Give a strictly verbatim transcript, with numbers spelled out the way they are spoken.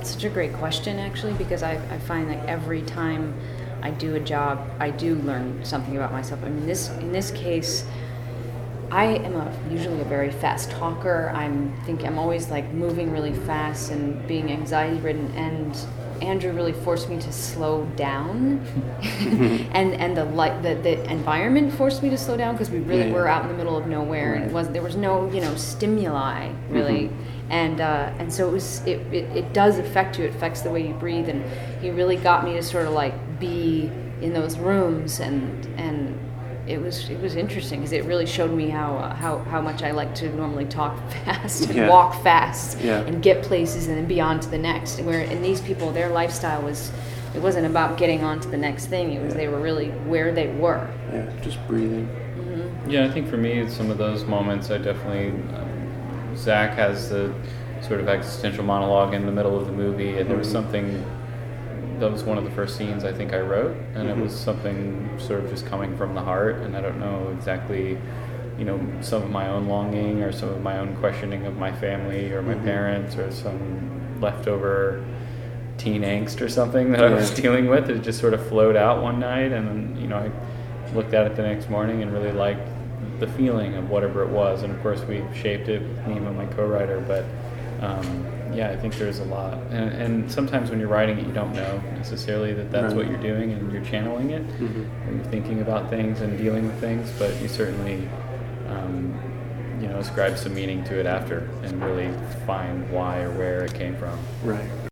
That's such a great question, actually, because I, I find that every time I do a job, I do learn something about myself. I mean, this in this case, I am a, usually a very fast talker. I'm think I'm always like moving really fast and being anxiety ridden, and Andrew really forced me to slow down, and and the light the, the environment forced me to slow down, because we really yeah, yeah. were out in the middle of nowhere, right. And it was there was no you know stimuli really, mm-hmm. and uh, and so it was it, it it does affect you. It affects the way you breathe, and he really got me to sort of like be in those rooms, and and it was it was interesting, because it really showed me how uh, how how much I like to normally talk fast and yeah. walk fast yeah. and get places and then be on to the next. Where in these people, their lifestyle was, it wasn't about getting on to the next thing. It was yeah. they were really where they were. Yeah, just breathing. Mm-hmm. Yeah, I think for me, some of those moments, I definitely. Um, Zach has the sort of existential monologue in the middle of the movie, and mm-hmm. there was something. That was one of the first scenes I think I wrote, and mm-hmm. it was something sort of just coming from the heart, and I don't know exactly, you know, some of my own longing or some of my own questioning of my family or my mm-hmm. parents or some leftover teen angst or something that yeah. I was dealing with. It just sort of flowed out one night, and then, you know, I looked at it the next morning and really liked the feeling of whatever it was, and of course we shaped it with Nima, my co-writer, but um, yeah, I think there's a lot, and, and sometimes when you're writing it, you don't know necessarily that that's right. what you're doing, and you're channeling it, mm-hmm. and you're thinking about things and dealing with things, but you certainly, um, you know, ascribe some meaning to it after, and really find why or where it came from. Right.